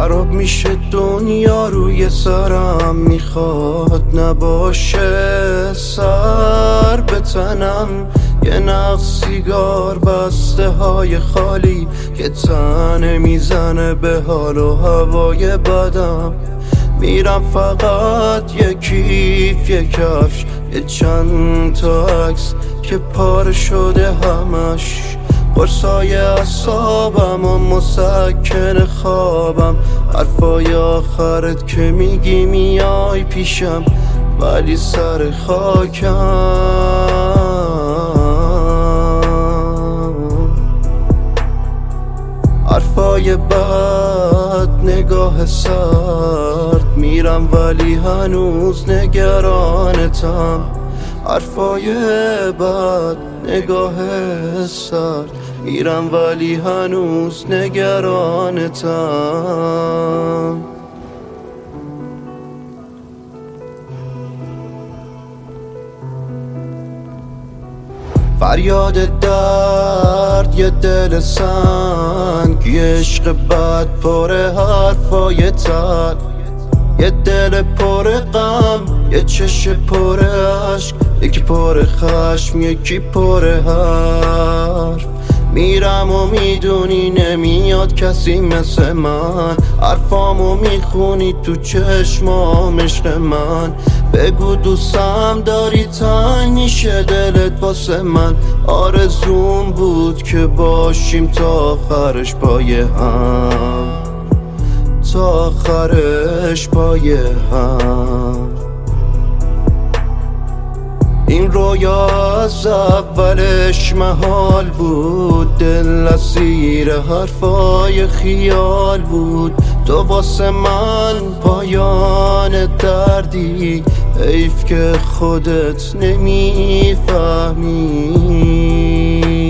خراب میشه دنیا روی سرم، میخواد نباشه سر به تنم. یه نقص سیگار بسته های خالی که تنه میزنه به حال و هوای بدم. میرم فقط یه کیف یه کفش یه چند تا عکس که پاره شده همش. قرصای اعصابم و مسکن خوابم، حرفای آخرت که میگی میای پیشم ولی سر خاکم. حرفای بد نگاه سرد، میرم ولی هنوز نگرانتم. حرفای بد نگاه سرد، میرم ولی هنوز نگرانتم. فریاد درد یه دل سنگ، یه عشق بد پر حرفای تلخ، یه دل پر غم یه چشم پر عشق، یکی پر خشم یکی پر حرف. میرم و میدونی نمیاد کسی مثل من، حرفامو میخونی تو چشمام عشق من. بگو دوستم داری تنگ میشه دلت واسه من، آرزوم بود که باشیم تا آخرش پای هم، تا آخرش پای هم. این رویا از اولش محال بود، دل اسیر حرفای خیال بود. تو واسه من پایان دردی، حیف که خودت نمیفهمی.